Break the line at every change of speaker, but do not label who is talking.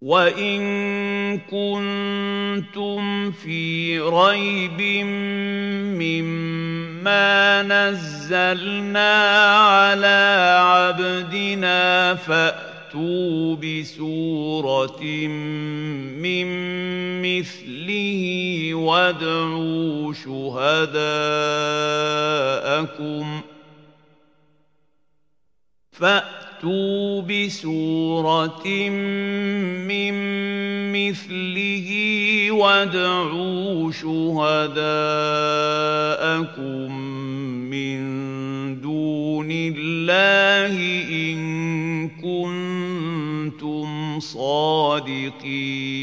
وَإِن كُنتُمْ فِي رَيْبٍ مِّمَّا نَزَّلْنَا عَلَىٰ عَبْدِنَا فَأْتُوا بِسُورَةٍ مِّن مِّثْلِهِ وَادْعُوا شُهَدَاءَكُم مِّن دُونِ اللَّهِ إِن كُنتُمْ صَادِقِينَ